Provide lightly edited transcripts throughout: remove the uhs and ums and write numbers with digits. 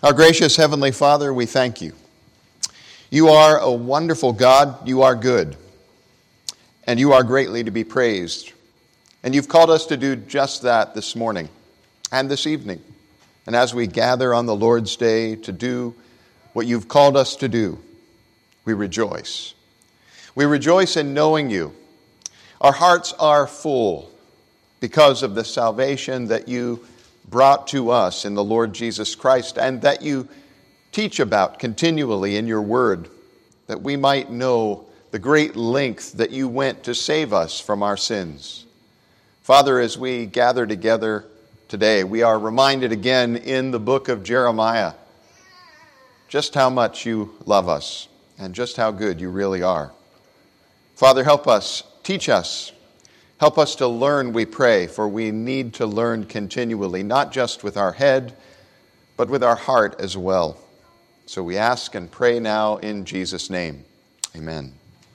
Our gracious Heavenly Father, we thank you. You are a wonderful God. You are good. And you are greatly to be praised. And you've called us to do just that this morning and this evening. And as we gather on the Lord's Day to do what you've called us to do, we rejoice. We rejoice in knowing you. Our hearts are full because of the salvation that you brought to us in the Lord Jesus Christ, and that you teach about continually in your word, that we might know the great length that you went to save us from our sins. Father, as we gather together today, we are reminded again in the book of Jeremiah just how much you love us and just how good you really are. Father, help us, teach us. Help us to learn, we pray, for we need to learn continually, not just with our head, but with our heart as well. So we ask and pray now in Jesus' name. Amen.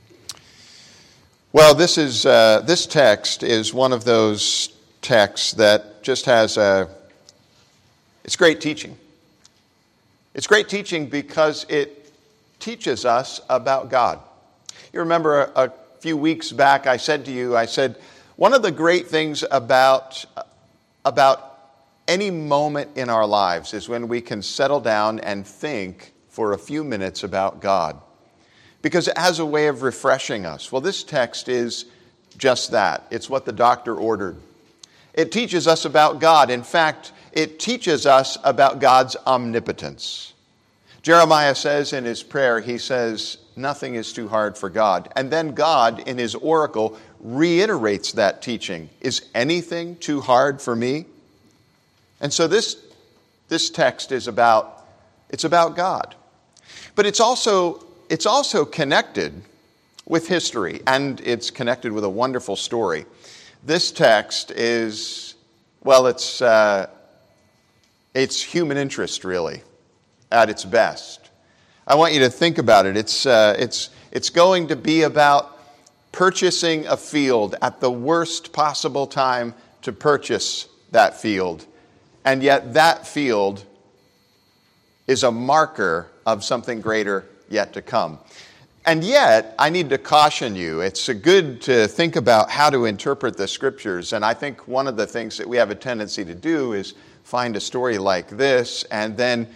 Well, this text is one of those texts that just has it's great teaching. It's great teaching because it teaches us about God. You remember a few weeks back I said to you, one of the great things about any moment in our lives is when we can settle down and think for a few minutes about God, because it has a way of refreshing us. Well, this text is just that. It's what the doctor ordered. It teaches us about God. In fact, it teaches us about God's omnipotence. Jeremiah says in his prayer, he says, nothing is too hard for God. And then God, in his oracle, reiterates that teaching. Is anything too hard for me? And so this text is about God. But it's also connected with history, and it's connected with a wonderful story. This text is, well, it's human interest, really, at its best. I want you to think about it. It's going to be about purchasing a field at the worst possible time to purchase that field. And yet that field is a marker of something greater yet to come. And yet, I need to caution you, it's good to think about how to interpret the Scriptures. And I think one of the things that we have a tendency to do is find a story like this and then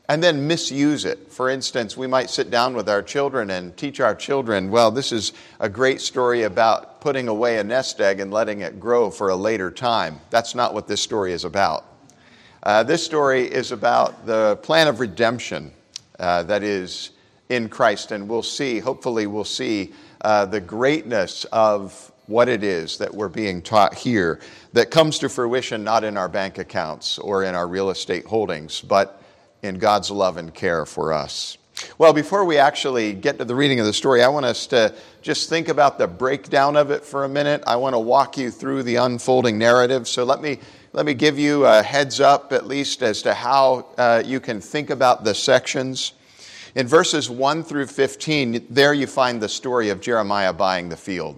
misuse it. For instance, we might sit down with our children and teach our children, well, this is a great story about putting away a nest egg and letting it grow for a later time. That's not what this story is about. This story is about the plan of redemption that is in Christ, and hopefully we'll see the greatness of what it is that we're being taught here that comes to fruition not in our bank accounts or in our real estate holdings, but in God's love and care for us. Well, before we actually get to the reading of the story, I want us to just think about the breakdown of it for a minute. I want to walk you through the unfolding narrative. So let me give you a heads up, at least, as to how you can think about the sections. In verses 1 through 15, there you find the story of Jeremiah buying the field.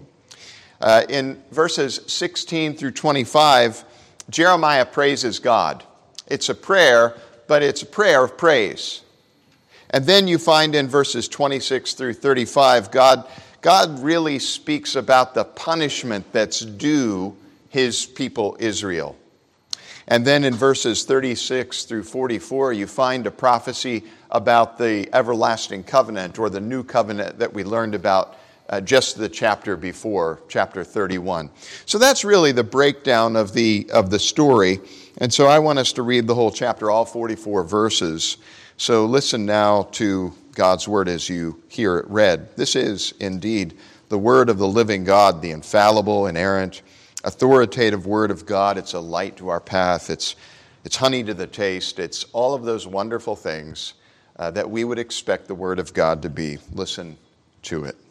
In verses 16 through 25, Jeremiah praises God. It's a prayer, but it's a prayer of praise. And then you find in verses 26 through 35, God really speaks about the punishment that's due his people Israel. And then in verses 36 through 44, you find a prophecy about the everlasting covenant, or the new covenant that we learned about just the chapter before, chapter 31. So that's really the breakdown of the story. And so I want us to read the whole chapter, all 44 verses. So listen now to God's word as you hear it read. This is indeed the word of the living God, the infallible, inerrant, authoritative word of God. It's a light to our path. It's honey to the taste. It's all of those wonderful things that we would expect the word of God to be. Listen to it.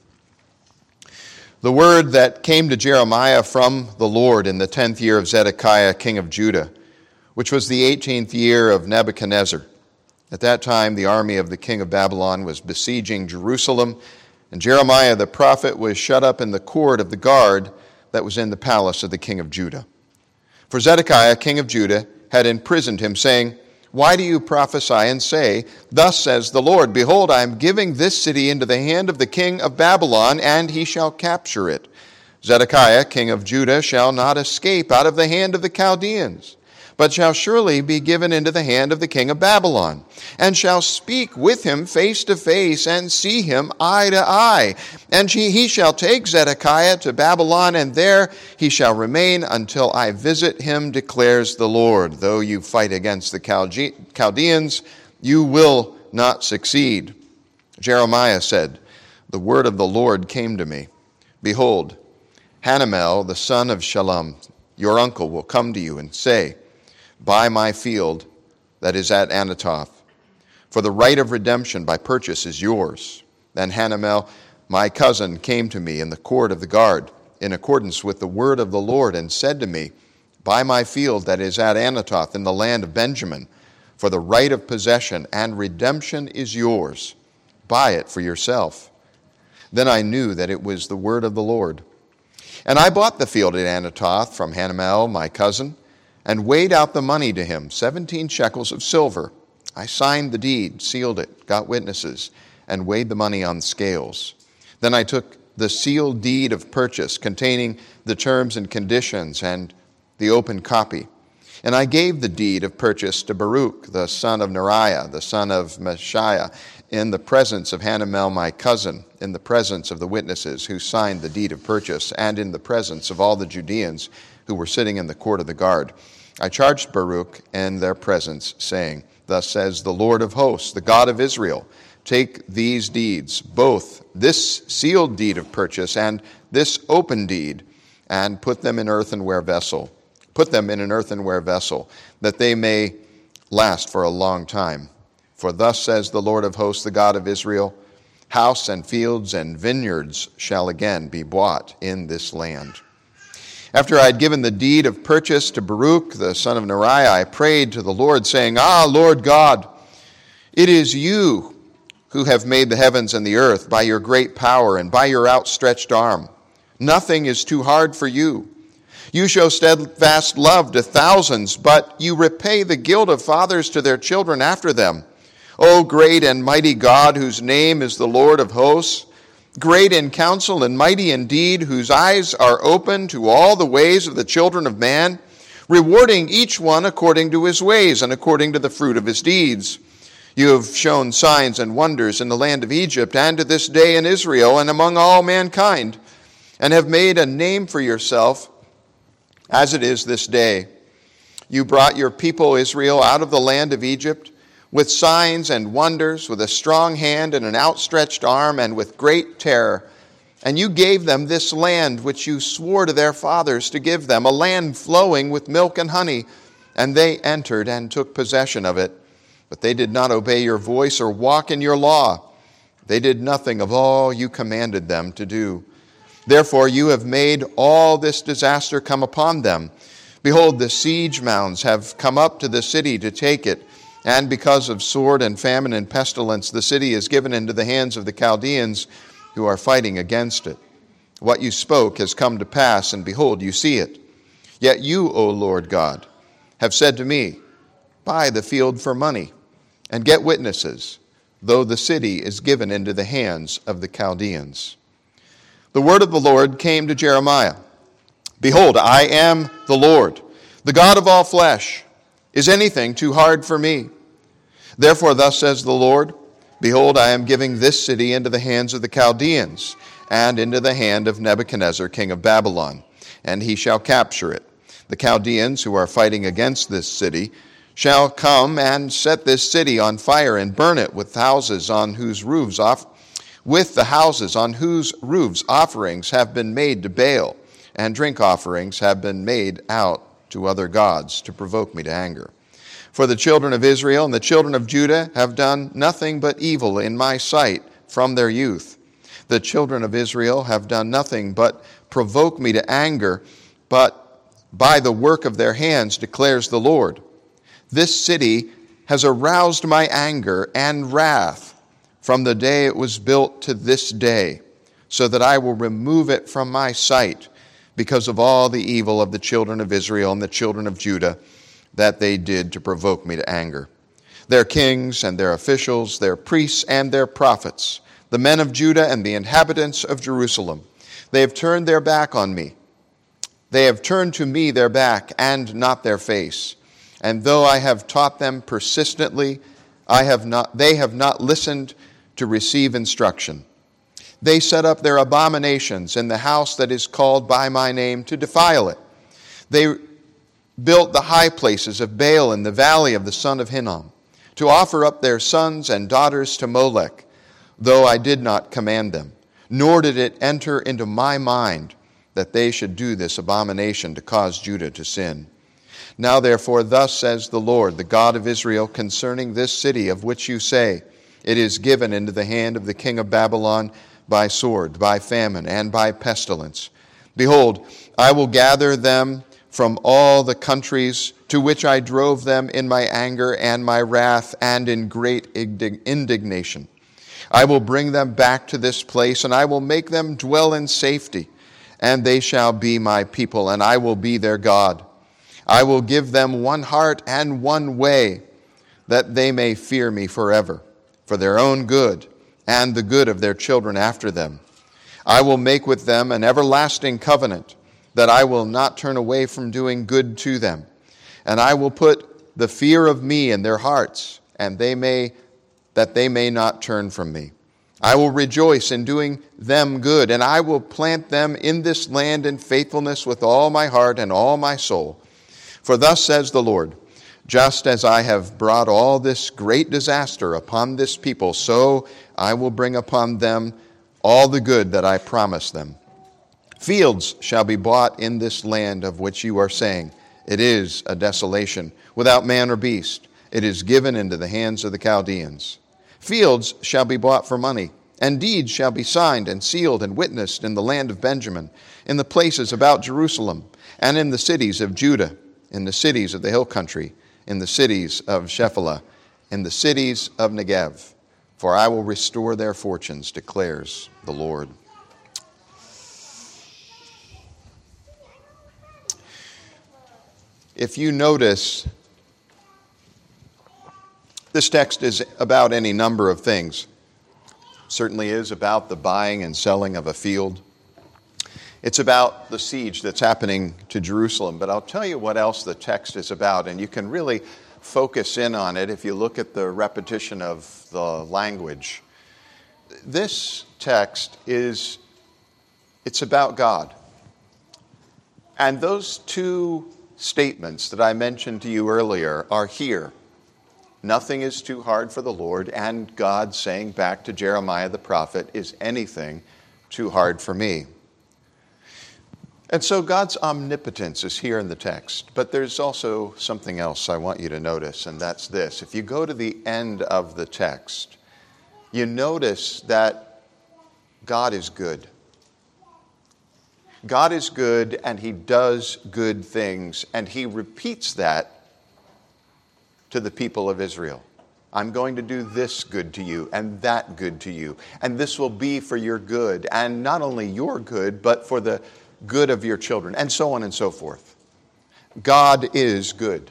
The word that came to Jeremiah from the Lord in the 10th year of Zedekiah, king of Judah, which was the 18th year of Nebuchadnezzar. At that time, the army of the king of Babylon was besieging Jerusalem, and Jeremiah the prophet was shut up in the court of the guard that was in the palace of the king of Judah. For Zedekiah, king of Judah, had imprisoned him, saying, Why do you prophesy and say, Thus says the Lord, Behold, I am giving this city into the hand of the king of Babylon, and he shall capture it. Zedekiah, king of Judah, shall not escape out of the hand of the Chaldeans, but shall surely be given into the hand of the king of Babylon, and shall speak with him face to face, and see him eye to eye. And he shall take Zedekiah to Babylon, and there he shall remain until I visit him, declares the Lord. Though you fight against the Chaldeans, you will not succeed. Jeremiah said, The word of the Lord came to me. Behold, Hanamel, the son of Shallum, your uncle, will come to you and say, Buy my field that is at Anathoth, for the right of redemption by purchase is yours. Then Hanamel, my cousin, came to me in the court of the guard, in accordance with the word of the Lord, and said to me, Buy my field that is at Anathoth in the land of Benjamin, for the right of possession and redemption is yours. Buy it for yourself. Then I knew that it was the word of the Lord. And I bought the field at Anathoth from Hanamel, my cousin, and weighed out the money to him, 17 shekels of silver. I signed the deed, sealed it, got witnesses, and weighed the money on scales. Then I took the sealed deed of purchase containing the terms and conditions and the open copy. And I gave the deed of purchase to Baruch, the son of Neriah, the son of Meshiah, in the presence of Hanamel, my cousin, in the presence of the witnesses who signed the deed of purchase, and in the presence of all the Judeans who were sitting in the court of the guard. I charged Baruch in their presence, saying, Thus says the Lord of hosts, the God of Israel, take these deeds, both this sealed deed of purchase and this open deed, and put them in earthenware vessel. Put them in an earthenware vessel, that they may last for a long time. For thus says the Lord of hosts, the God of Israel, house and fields and vineyards shall again be bought in this land. After I had given the deed of purchase to Baruch, the son of Neriah, I prayed to the Lord, saying, Lord God, it is you who have made the heavens and the earth by your great power and by your outstretched arm. Nothing is too hard for you. You show steadfast love to thousands, but you repay the guilt of fathers to their children after them. O great and mighty God, whose name is the Lord of hosts, great in counsel and mighty in deed, whose eyes are open to all the ways of the children of man, rewarding each one according to his ways and according to the fruit of his deeds. You have shown signs and wonders in the land of Egypt and to this day in Israel and among all mankind, and have made a name for yourself as it is this day. You brought your people Israel out of the land of Egypt with signs and wonders, with a strong hand and an outstretched arm, and with great terror. And you gave them this land which you swore to their fathers to give them, a land flowing with milk and honey. And they entered and took possession of it. But they did not obey your voice or walk in your law. They did nothing of all you commanded them to do. Therefore you have made all this disaster come upon them. Behold, the siege mounds have come up to the city to take it. And because of sword and famine and pestilence, the city is given into the hands of the Chaldeans who are fighting against it. What you spoke has come to pass, and behold, you see it. Yet you, O Lord God, have said to me, Buy the field for money, and get witnesses, though the city is given into the hands of the Chaldeans. The word of the Lord came to Jeremiah. Behold, I am the Lord, the God of all flesh. Is anything too hard for me? Therefore, thus says the Lord, Behold, I am giving this city into the hands of the Chaldeans, and into the hand of Nebuchadnezzar, king of Babylon, and he shall capture it. The Chaldeans who are fighting against this city shall come and set this city on fire and burn it with the houses on whose roofs offerings have been made to Baal, and drink offerings have been made out to other gods to provoke me to anger. For the children of Israel and the children of Judah have done nothing but evil in my sight from their youth. The children of Israel have done nothing but provoke me to anger, but by the work of their hands, declares the Lord. This city has aroused my anger and wrath from the day it was built to this day, so that I will remove it from my sight, because of all the evil of the children of Israel and the children of Judah that they did to provoke me to anger. their kings and their officials, their priests and their prophets, the men of Judah and the inhabitants of Jerusalem. They have turned their back on me. They have turned to me their back and not their face. And though I have taught them persistently, they have not listened to receive instruction. They set up their abominations in the house that is called by my name to defile it. They built the high places of Baal in the valley of the son of Hinnom, to offer up their sons and daughters to Molech, though I did not command them, nor did it enter into my mind that they should do this abomination to cause Judah to sin. Now therefore, thus says the Lord, the God of Israel, concerning this city of which you say, it is given into the hand of the king of Babylon by sword, by famine, and by pestilence. Behold, I will gather them from all the countries to which I drove them in my anger and my wrath and in great indignation. I will bring them back to this place, and I will make them dwell in safety, and they shall be my people, and I will be their God. I will give them one heart and one way, that they may fear me forever, for their own good and the good of their children after them. I will make with them an everlasting covenant, that I will not turn away from doing good to them. And I will put the fear of me in their hearts, and that they may not turn from me. I will rejoice in doing them good, and I will plant them in this land in faithfulness with all my heart and all my soul. For thus says the Lord, just as I have brought all this great disaster upon this people, so I will bring upon them all the good that I promised them. Fields shall be bought in this land of which you are saying, it is a desolation, without man or beast. It is given into the hands of the Chaldeans. Fields shall be bought for money, and deeds shall be signed and sealed and witnessed in the land of Benjamin, in the places about Jerusalem, and in the cities of Judah, in the cities of the hill country, in the cities of Shephelah, in the cities of Negev. For I will restore their fortunes, declares the Lord. If you notice, this text is about any number of things. Certainly is about the buying and selling of a field. It's about the siege that's happening to Jerusalem. But I'll tell you what else the text is about, and you can really focus in on it if you look at the repetition of the language. This text it's about God. And those two statements that I mentioned to you earlier are here. Nothing is too hard for the Lord, and God saying back to Jeremiah the prophet, is anything too hard for me? And so God's omnipotence is here in the text, but there's also something else I want you to notice, and that's this. If you go to the end of the text, you notice that God is good. God is good, and He does good things, and He repeats that to the people of Israel. I'm going to do this good to you, and that good to you, and this will be for your good, and not only your good, but for the good of your children, and so on and so forth. God is good.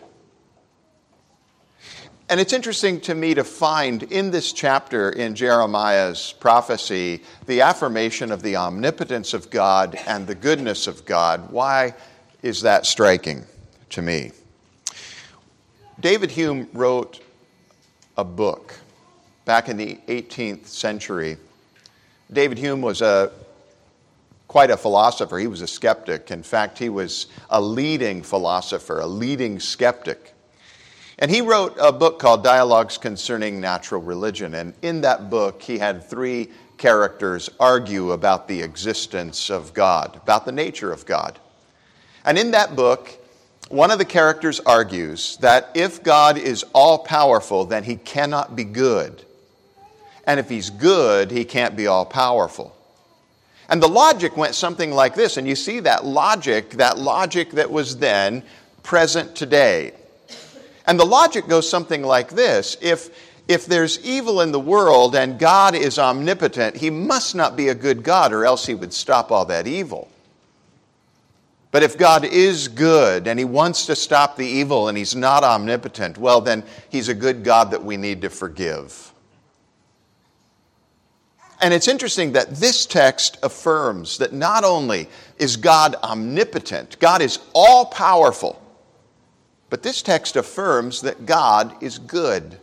And it's interesting to me to find in this chapter in Jeremiah's prophecy the affirmation of the omnipotence of God and the goodness of God. Why is that striking to me? David Hume wrote a book back in the 18th century. David Hume was quite a philosopher. He was a skeptic. In fact, he was a leading philosopher, a leading skeptic. And he wrote a book called Dialogues Concerning Natural Religion. And in that book, he had three characters argue about the existence of God, about the nature of God. And in that book, one of the characters argues that if God is all-powerful, then He cannot be good. And if He's good, He can't be all-powerful. And the logic went something like this, and you see that logic that was then present today. And the logic goes something like this. If there's evil in the world and God is omnipotent, He must not be a good God, or else He would stop all that evil. But if God is good and he wants to stop the evil and he's not omnipotent, well, then he's a good God that we need to forgive. And it's interesting that this text affirms that not only is God omnipotent, God is all-powerful, but this text affirms that God is good.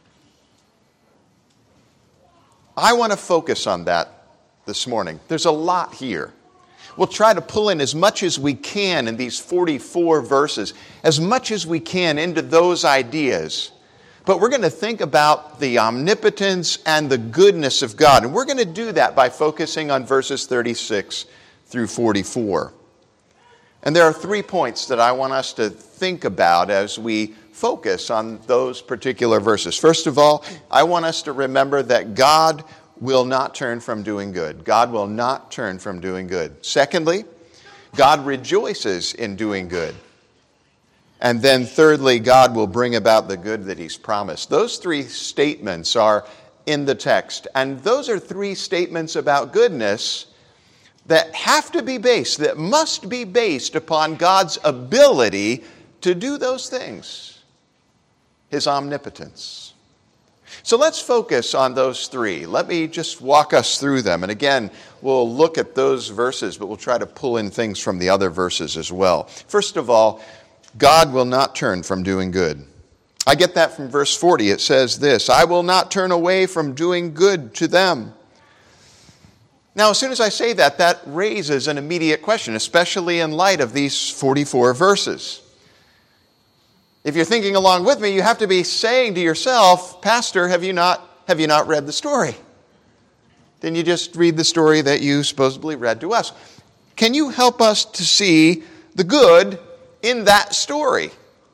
I want to focus on that this morning. There's a lot here. We'll try to pull in as much as we can in these 44 verses, as much as we can into those ideas. But we're going to think about the omnipotence and the goodness of God. And we're going to do that by focusing on verses 36 through 44. And there are 3 points that I want us to think about as we focus on those particular verses. First of all, I want us to remember that God will not turn from doing good. God will not turn from doing good. Secondly, God rejoices in doing good. And then thirdly, God will bring about the good that he's promised. Those 3 statements are in the text. And those are 3 statements about goodness that have to be based, that must be based upon God's ability to do those things. His omnipotence. So let's focus on those 3. Let me just walk us through them. And again, we'll look at those verses, but we'll try to pull in things from the other verses as well. First of all, God will not turn from doing good. I get that from verse 40. It says this, I will not turn away from doing good to them. Now, as soon as I say that, that raises an immediate question, especially in light of these 44 verses. If you're thinking along with me, you have to be saying to yourself, Pastor, have you not read the story? Didn't you just read the story that you supposedly read to us? Can you help us to see the good in that story?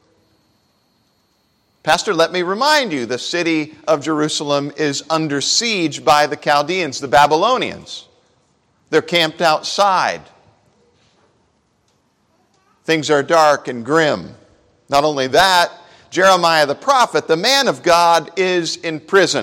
Pastor, let me remind you, the city of Jerusalem is under siege by the Chaldeans, the Babylonians. They're camped outside. Things are dark and grim. Not only that, Jeremiah the prophet, the man of God, is in prison.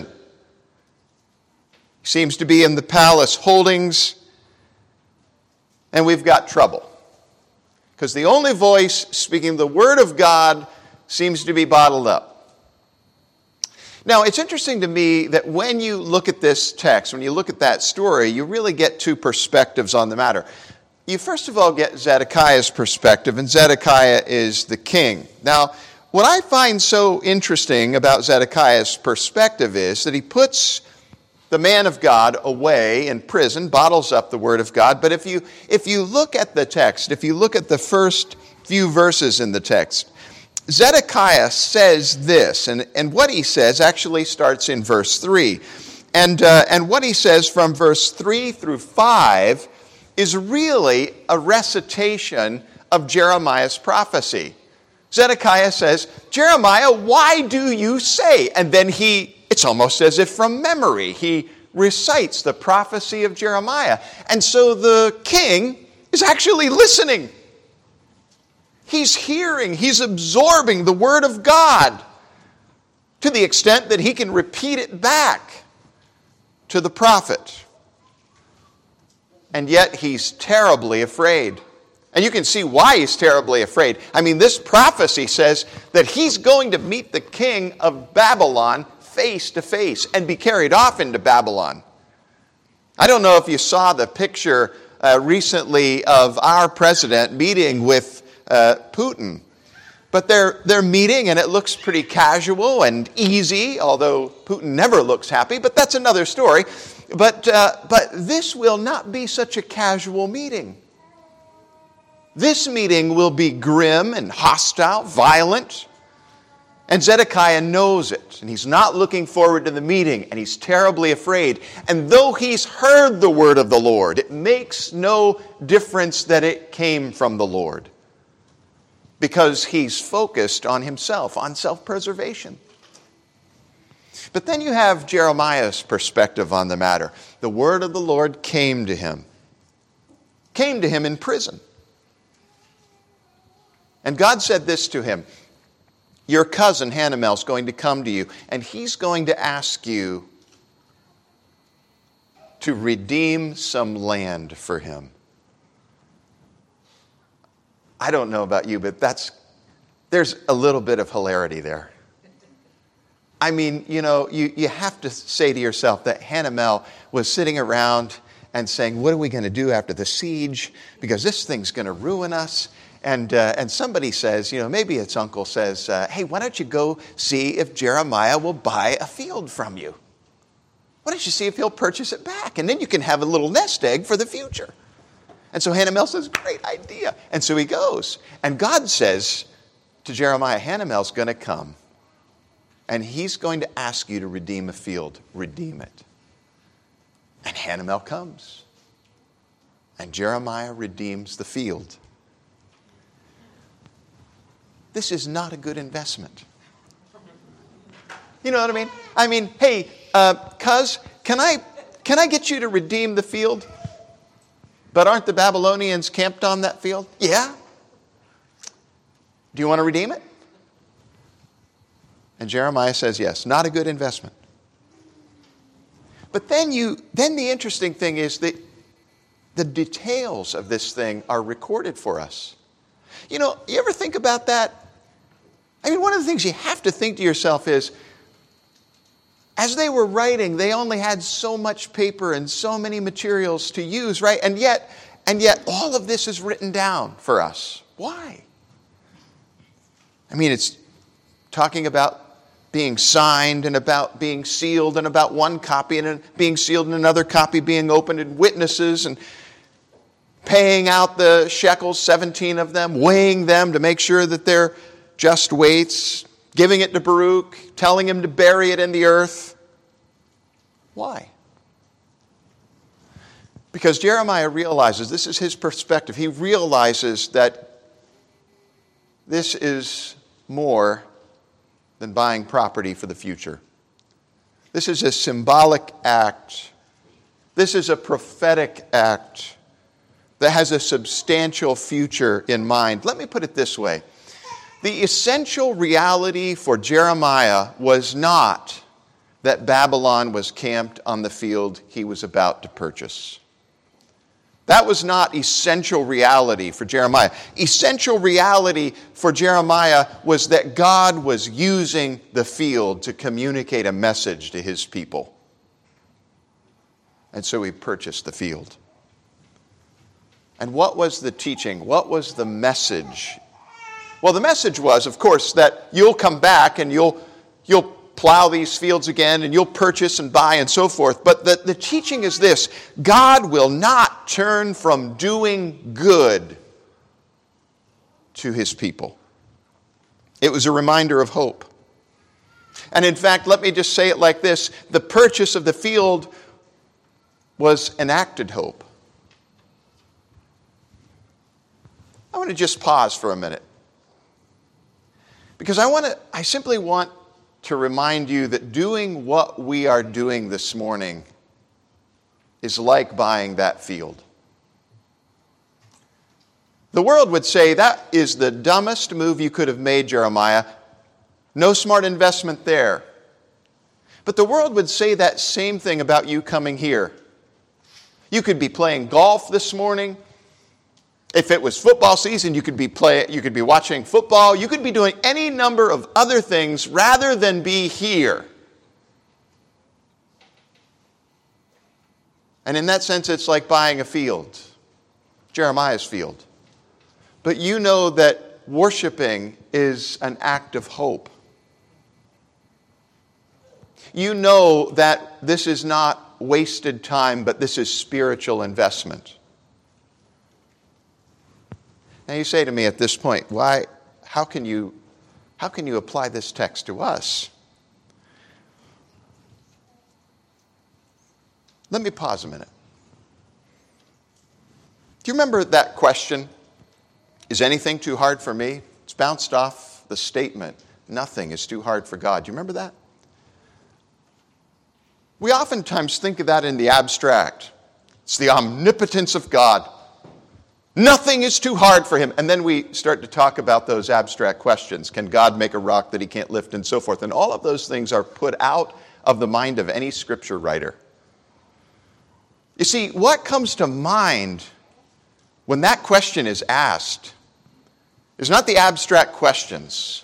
He seems to be in the palace holdings, and we've got trouble. Because the only voice speaking the word of God seems to be bottled up. Now, it's interesting to me that when you look at this text, when you look at that story, you really get 2 perspectives on the matter. You first of all get Zedekiah's perspective, and Zedekiah is the king. Now, what I find so interesting about Zedekiah's perspective is that he puts the man of God away in prison, bottles up the word of God. But if you look at the text, if you look at the first few verses in the text, Zedekiah says this, and what he says actually starts in verse 3. And what he says from verse 3 through 5 is really a recitation of Jeremiah's prophecy. Zedekiah says, Jeremiah, why do you say? And then it's almost as if from memory, he recites the prophecy of Jeremiah. And so the king is actually listening. He's hearing, he's absorbing the word of God to the extent that he can repeat it back to the prophet. And yet he's terribly afraid. And you can see why he's terribly afraid. I mean, this prophecy says that he's going to meet the king of Babylon face to face and be carried off into Babylon. I don't know if you saw the picture recently of our president meeting with Putin. But they're meeting and it looks pretty casual and easy, although Putin never looks happy, but that's another story. But this will not be such a casual meeting. This meeting will be grim and hostile, violent. And Zedekiah knows it. And he's not looking forward to the meeting. And he's terribly afraid. And though he's heard the word of the Lord, it makes no difference that it came from the Lord. Because he's focused on himself, on self-preservation. But then you have Jeremiah's perspective on the matter. The word of the Lord came to him. Came to him in prison. And God said this to him, your cousin Hanamel is going to come to you, and he's going to ask you to redeem some land for him. I don't know about you, but there's a little bit of hilarity there. I mean, you have to say to yourself that Hanamel was sitting around and saying, what are we going to do after the siege? Because this thing's going to ruin us. And somebody says, maybe its uncle says, hey, why don't you go see if Jeremiah will buy a field from you? Why don't you see if he'll purchase it back? And then you can have a little nest egg for the future. And so Hanamel says, great idea. And so he goes. And God says to Jeremiah, Hanamel's going to come. And he's going to ask you to redeem a field. Redeem it. And Hanamel comes. And Jeremiah redeems the field. This is not a good investment. You know what I mean? I mean, hey, cuz, can I get you to redeem the field? But aren't the Babylonians camped on that field? Yeah. Do you want to redeem it? And Jeremiah says, yes, not a good investment. But then the interesting thing is that the details of this thing are recorded for us. You ever think about that? I mean, one of the things you have to think to yourself is, as they were writing, they only had so much paper and so many materials to use, right? And yet all of this is written down for us. Why? I mean, it's talking about being signed and about being sealed and about one copy and being sealed and another copy being opened and witnesses and paying out the shekels, 17 of them, weighing them to make sure that they're just weights, giving it to Baruch, telling him to bury it in the earth. Why? Because Jeremiah realizes, this is his perspective, he realizes that this is more than buying property for the future. This is a symbolic act. This is a prophetic act that has a substantial future in mind. Let me put it this way. The essential reality for Jeremiah was not that Babylon was camped on the field he was about to purchase. That was not essential reality for Jeremiah. Essential reality for Jeremiah was that God was using the field to communicate a message to his people. And so he purchased the field. And what was the teaching? What was the message? Well, the message was, of course, that you'll come back and you'll plow these fields again and you'll purchase and buy and so forth. But the teaching is this: God will not turn from doing good to his people. It was a reminder of hope. And in fact, let me just say it like this: the purchase of the field was enacted hope. I want to just pause for a minute, because I simply want to remind you that doing what we are doing this morning is like buying that field. The world would say that is the dumbest move you could have made, Jeremiah. No smart investment there. But the world would say that same thing about you coming here. You could be playing golf this morning. If it was football season, you could be watching football. You could be doing any number of other things rather than be here. And in that sense, it's like buying a field, Jeremiah's field. But you know that worshiping is an act of hope. You know that this is not wasted time, but this is spiritual investment. Now you say to me at this point, how can you apply this text to us? Let me pause a minute. Do you remember that question? Is anything too hard for me? It's bounced off the statement, nothing is too hard for God. Do you remember that? We oftentimes think of that in the abstract. It's the omnipotence of God. Nothing is too hard for him. And then we start to talk about those abstract questions. Can God make a rock that he can't lift, and so forth? And all of those things are put out of the mind of any scripture writer. You see, what comes to mind when that question is asked is not the abstract questions.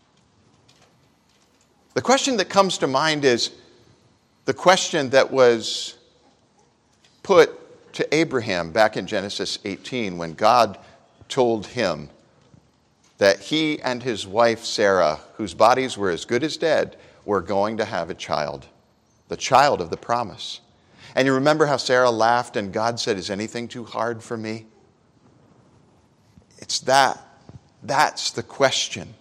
The question that comes to mind is the question that was put to Abraham back in Genesis 18 when God told him that he and his wife Sarah, whose bodies were as good as dead, were going to have a child, the child of the promise. And you remember how Sarah laughed and God said, "Is anything too hard for me?" It's that's the question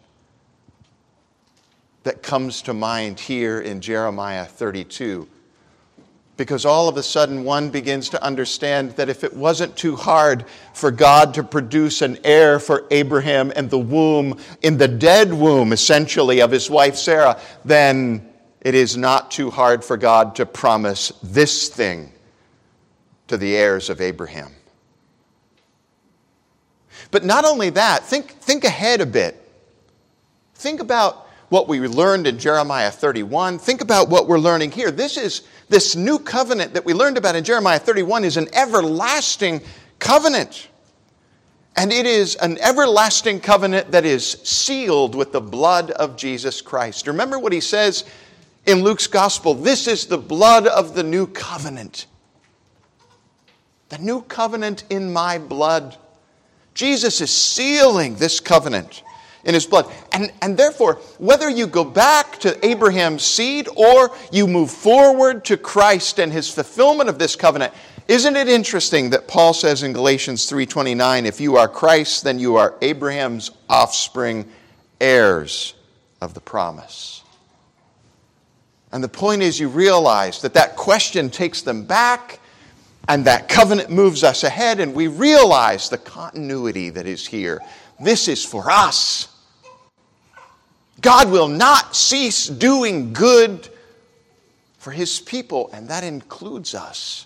that comes to mind here in Jeremiah 32. Because all of a sudden one begins to understand that if it wasn't too hard for God to produce an heir for Abraham in the womb, in the dead womb essentially of his wife Sarah, then it is not too hard for God to promise this thing to the heirs of Abraham. But not only that, think ahead a bit. Think about what we learned in Jeremiah 31. Think about what we're learning here. This new covenant that we learned about in Jeremiah 31 is an everlasting covenant. And it is an everlasting covenant that is sealed with the blood of Jesus Christ. Remember what he says in Luke's gospel, "This is the blood of the new covenant." The new covenant in my blood. Jesus is sealing this covenant in his blood. And therefore, whether you go back to Abraham's seed or you move forward to Christ and his fulfillment of this covenant, isn't it interesting that Paul says in Galatians 3:29, if you are Christ, then you are Abraham's offspring, heirs of the promise. And the point is you realize that question takes them back and that covenant moves us ahead, and we realize the continuity that is here. This is for us. God will not cease doing good for his people, and that includes us.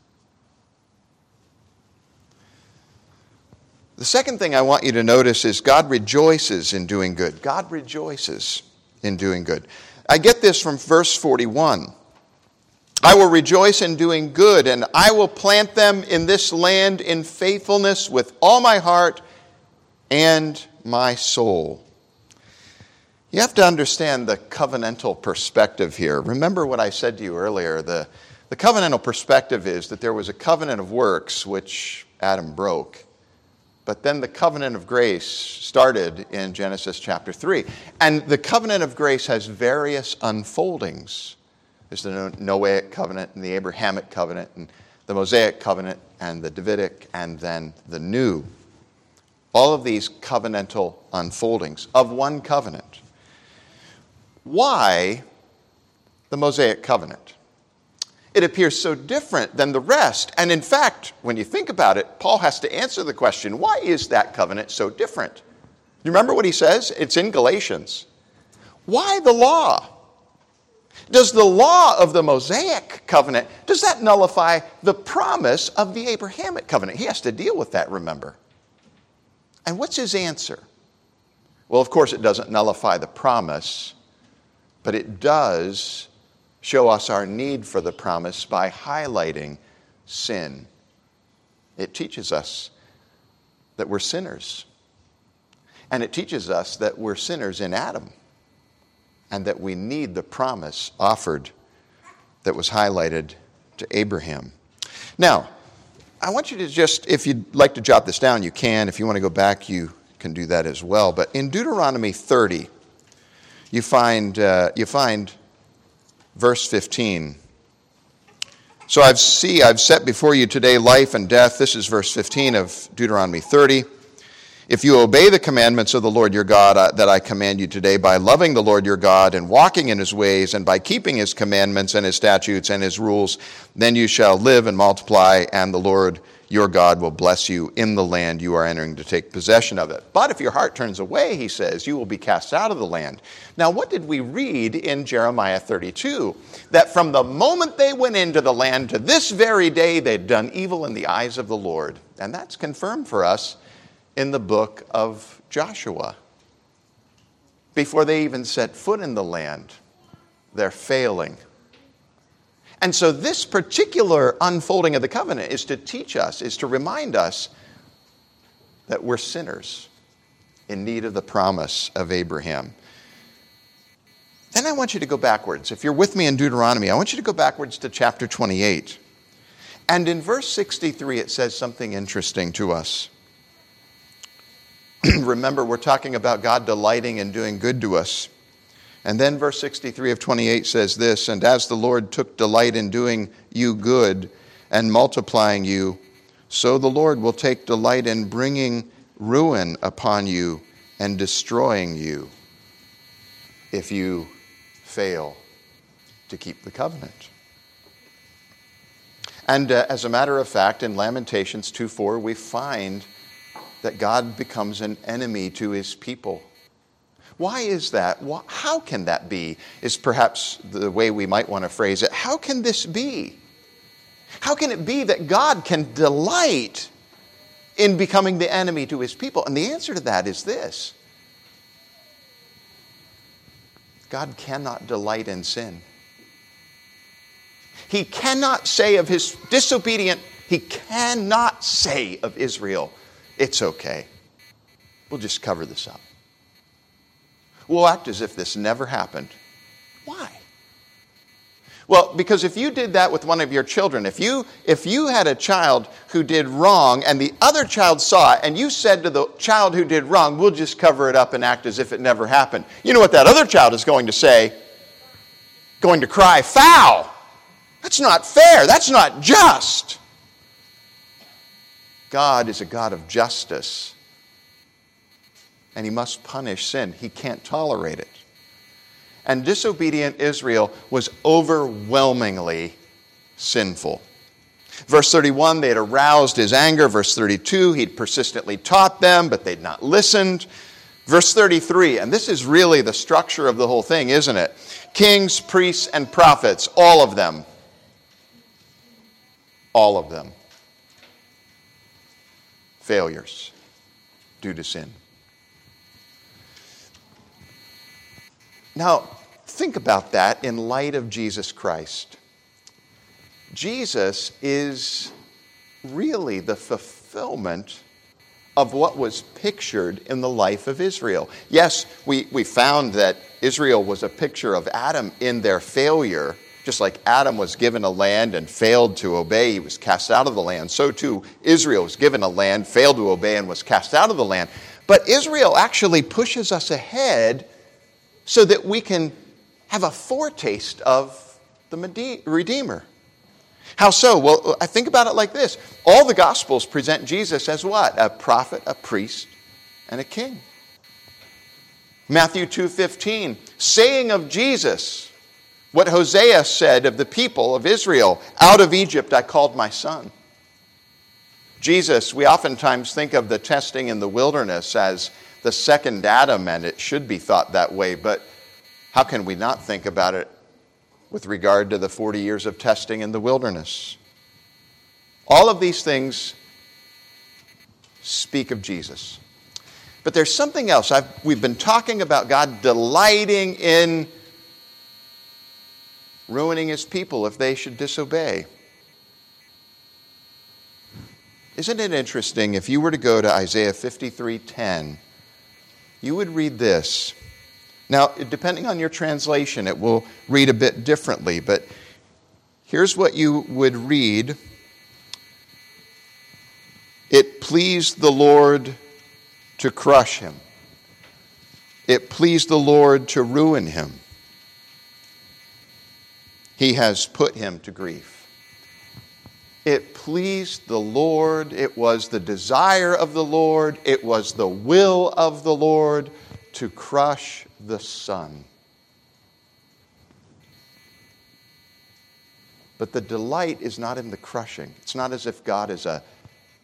The second thing I want you to notice is God rejoices in doing good. God rejoices in doing good. I get this from verse 41. I will rejoice in doing good, and I will plant them in this land in faithfulness with all my heart and my soul. You have to understand the covenantal perspective here. Remember what I said to you earlier. The covenantal perspective is that there was a covenant of works, which Adam broke. But then the covenant of grace started in Genesis chapter 3. And the covenant of grace has various unfoldings. There's the Noahic covenant and the Abrahamic covenant and the Mosaic covenant and the Davidic and then the new. All of these covenantal unfoldings of one covenant. Why the Mosaic covenant? It appears so different than the rest. And in fact, when you think about it, Paul has to answer the question, why is that covenant so different? You remember what he says? It's in Galatians. Why the law? Does the law of the Mosaic covenant, does that nullify the promise of the Abrahamic covenant? He has to deal with that, remember. And what's his answer? Well, of course, it doesn't nullify the promise, but it does show us our need for the promise by highlighting sin. It teaches us that we're sinners. And it teaches us that we're sinners in Adam. And that we need the promise offered that was highlighted to Abraham. Now, I want you to just, if you'd like to jot this down, you can. If you want to go back, you can do that as well. But in Deuteronomy 30, you find verse 15. So I've set before you today life and death. This is verse 15 of Deuteronomy 30. If you obey the commandments of the Lord your God that I command you today by loving the Lord your God and walking in his ways and by keeping his commandments and his statutes and his rules, then you shall live and multiply, and the Lord your God will bless you in the land you are entering to take possession of it. But if your heart turns away, he says, you will be cast out of the land. Now, what did we read in Jeremiah 32? That from the moment they went into the land to this very day, they'd done evil in the eyes of the Lord. And that's confirmed for us in the book of Joshua. Before they even set foot in the land, they're failing. And so this particular unfolding of the covenant is to teach us, is to remind us that we're sinners in need of the promise of Abraham. Then I want you to go backwards. If you're with me in Deuteronomy, I want you to go backwards to chapter 28. And in verse 63, it says something interesting to us. Remember, we're talking about God delighting in doing good to us. And then verse 63 of 28 says this, "And as the Lord took delight in doing you good and multiplying you, so the Lord will take delight in bringing ruin upon you and destroying you if you fail to keep the covenant." And as a matter of fact, in Lamentations 2:4, we find that God becomes an enemy to his people. Why is that? How can that be? Is perhaps the way we might want to phrase it. How can this be? How can it be that God can delight in becoming the enemy to his people? And the answer to that is this: God cannot delight in sin. He cannot say of his disobedient, he cannot say of Israel, "It's okay. We'll just cover this up. We'll act as if this never happened." Why? Well, because if you did that with one of your children, if you had a child who did wrong and the other child saw it and you said to the child who did wrong, "We'll just cover it up and act as if it never happened," you know what that other child is going to say? Going to cry, "Foul! That's not fair. That's not just." God is a God of justice, and he must punish sin. He can't tolerate it. And disobedient Israel was overwhelmingly sinful. Verse 31, they had aroused his anger. Verse 32, he'd persistently taught them, but they'd not listened. Verse 33, and this is really the structure of the whole thing, isn't it? Kings, priests, and prophets, all of them, failures due to sin. Now, think about that in light of Jesus Christ. Jesus is really the fulfillment of what was pictured in the life of Israel. Yes, we found that Israel was a picture of Adam in their failure. Just like Adam was given a land and failed to obey, he was cast out of the land. So too, Israel was given a land, failed to obey, and was cast out of the land. But Israel actually pushes us ahead so that we can have a foretaste of the Redeemer. How so? Well, I think about it like this. All the Gospels present Jesus as what? A prophet, a priest, and a king. Matthew 2:15, saying of Jesus what Hosea said of the people of Israel, "Out of Egypt I called my son." Jesus, we oftentimes think of the testing in the wilderness as the second Adam, and it should be thought that way, but how can we not think about it with regard to the 40 years of testing in the wilderness? All of these things speak of Jesus. But there's something else. We've been talking about God delighting in ruining his people if they should disobey. Isn't it interesting, if you were to go to Isaiah 53:10, you would read this. Now, depending on your translation, it will read a bit differently, but here's what you would read. It pleased the Lord to crush him. It pleased the Lord to ruin him. He has put him to grief. It pleased the Lord. It was the desire of the Lord. It was the will of the Lord to crush the Son. But the delight is not in the crushing. It's not as if God is a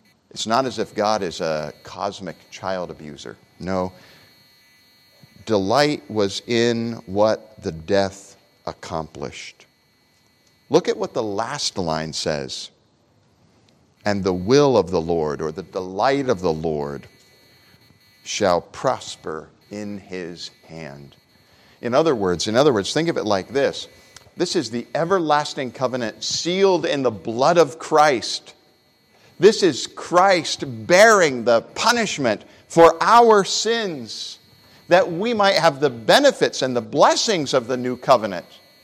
cosmic child abuser. No. Delight was in what the death accomplished. Look at what the last line says. And the will of the Lord, or the delight of the Lord, shall prosper in his hand. In other words, think of it like this. This is the everlasting covenant sealed in the blood of Christ. This is Christ bearing the punishment for our sins, that we might have the benefits and the blessings of the new covenant.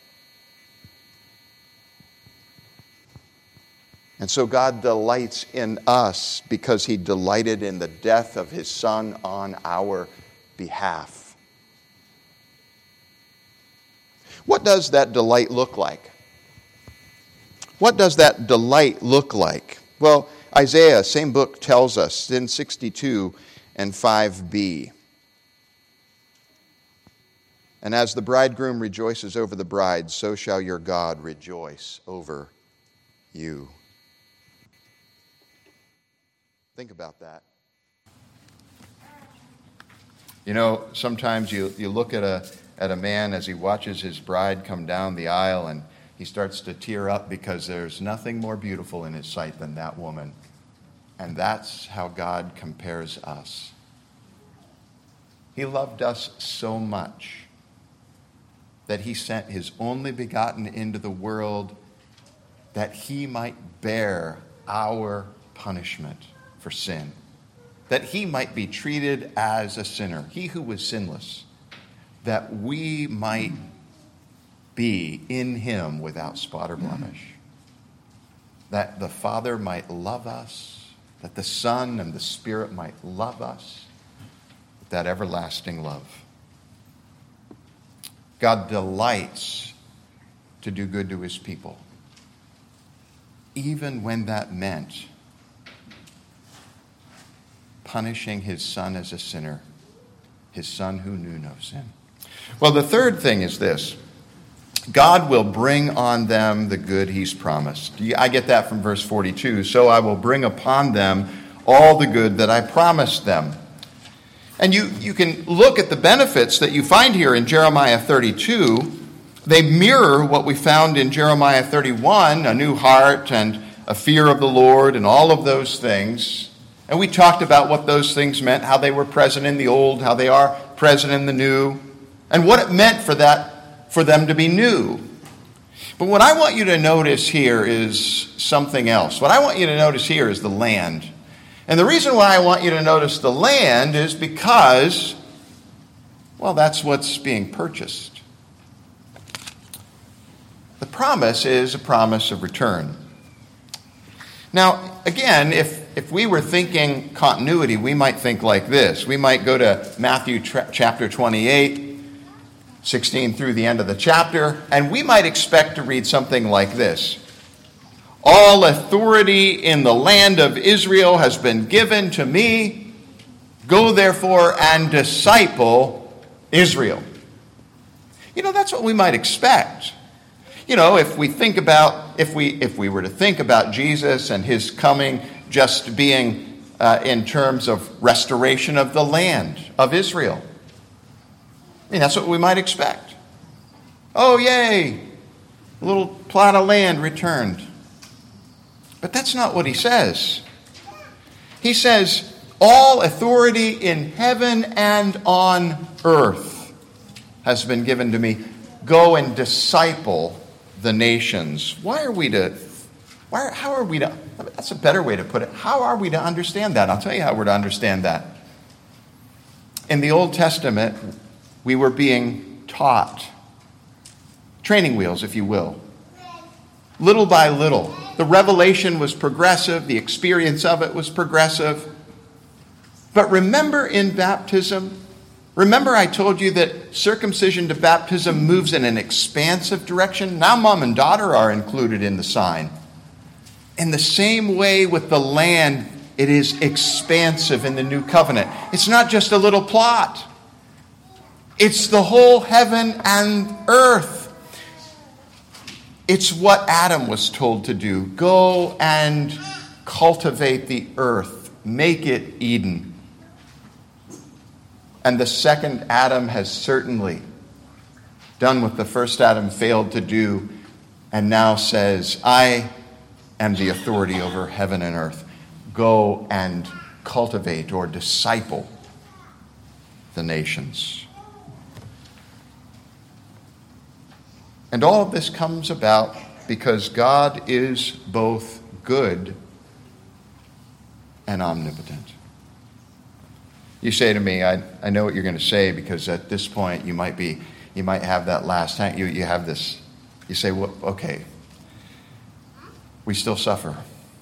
And so God delights in us because he delighted in the death of his Son on our behalf. What does that delight look like? What does that delight look like? Well, Isaiah, same book, tells us in 62 and 5b. And as the bridegroom rejoices over the bride, so shall your God rejoice over you. Think about that. You know, sometimes you look at a man as he watches his bride come down the aisle, and he starts to tear up because there's nothing more beautiful in his sight than that woman. And that's how God compares us. He loved us so much that he sent his only begotten into the world that he might bear our punishment for sin, that he might be treated as a sinner, he who was sinless, that we might be in him without spot or blemish, that the Father might love us, that the Son and the Spirit might love us with that everlasting love. God delights to do good to his people, even when that meant punishing his Son as a sinner, his Son who knew no sin. Well, the third thing is this: God will bring on them the good he's promised. I get that from verse 42. So I will bring upon them all the good that I promised them. And you can look at the benefits that you find here in Jeremiah 32. They mirror what we found in Jeremiah 31, a new heart and a fear of the Lord and all of those things. And we talked about what those things meant, how they were present in the old, how they are present in the new, and what it meant for them to be new. But what I want you to notice here is something else. What I want you to notice here is the land. And the reason why I want you to notice the land is because, well, that's what's being purchased. The promise is a promise of return. Now, again, if we were thinking continuity, we might think like this. We might go to Matthew chapter 28, 16 through the end of the chapter, and we might expect to read something like this. All authority in the land of Israel has been given to me. Go therefore and disciple Israel. You know, that's what we might expect. You know, if we were to think about Jesus and his coming just being in terms of restoration of the land of Israel. I mean, that's what we might expect. Oh, yay, a little plot of land returned. But that's not what he says. He says, all authority in heaven and on earth has been given to me. Go and disciple the nations. How are we to, that's a better way to put it. How are we to understand that? I'll tell you how we're to understand that. In the Old Testament, we were being taught, training wheels, if you will, little by little. The revelation was progressive. The experience of it was progressive. But remember in baptism, remember I told you that circumcision to baptism moves in an expansive direction? Now mom and daughter are included in the sign. In the same way with the land, it is expansive in the new covenant. It's not just a little plot. It's the whole heaven and earth. It's what Adam was told to do. Go and cultivate the earth. Make it Eden. And the second Adam has certainly done what the first Adam failed to do, and now says, I am the authority over heaven and earth. Go and cultivate or disciple the nations. And all of this comes about because God is both good and omnipotent. You say to me, I know what you're going to say, because at this point you might have that last time. You have this, you say, well, okay, we still suffer.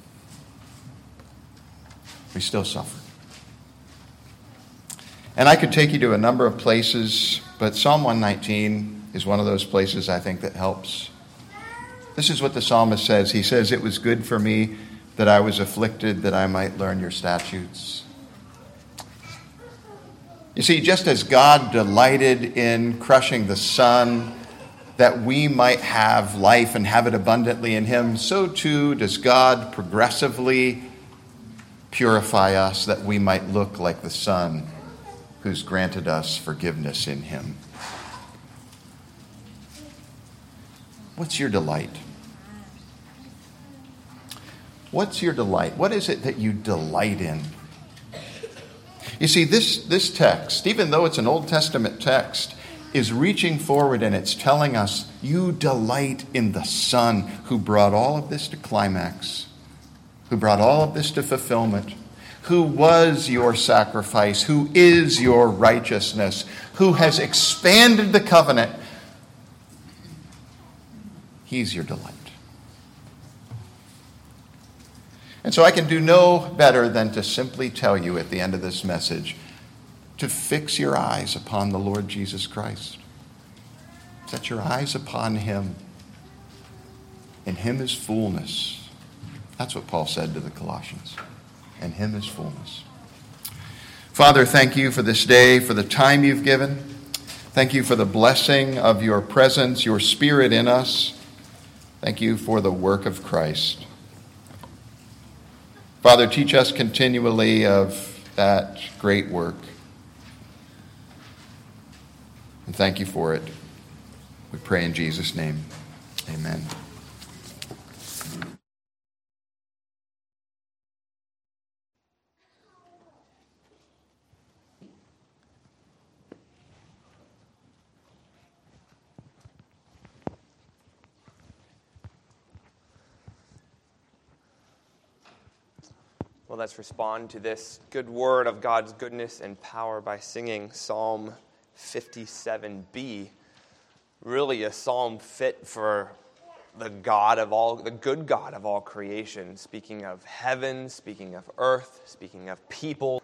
We still suffer. And I could take you to a number of places, but Psalm 119 is one of those places I think that helps. This is what the psalmist says. He says, "It was good for me that I was afflicted, that I might learn your statutes." You see, just as God delighted in crushing the sun, that we might have life and have it abundantly in him, so too does God progressively purify us, that we might look like the Son who's granted us forgiveness in him. What's your delight? What's your delight? What is it that you delight in? You see, this text, even though it's an Old Testament text, is reaching forward, and it's telling us you delight in the Son who brought all of this to climax, who brought all of this to fulfillment, who was your sacrifice, who is your righteousness, who has expanded the covenant. He's your delight. And so I can do no better than to simply tell you at the end of this message to fix your eyes upon the Lord Jesus Christ. Set your eyes upon him. In him is fullness. That's what Paul said to the Colossians. In him is fullness. Father, thank you for this day, for the time you've given. Thank you for the blessing of your presence, your Spirit in us. Thank you for the work of Christ. Father, teach us continually of that great work. And thank you for it. We pray in Jesus' name. Amen. Well, let's respond to this good word of God's goodness and power by singing Psalm 57b. Really a psalm fit for the good God of all creation, speaking of heaven, speaking of earth, speaking of people.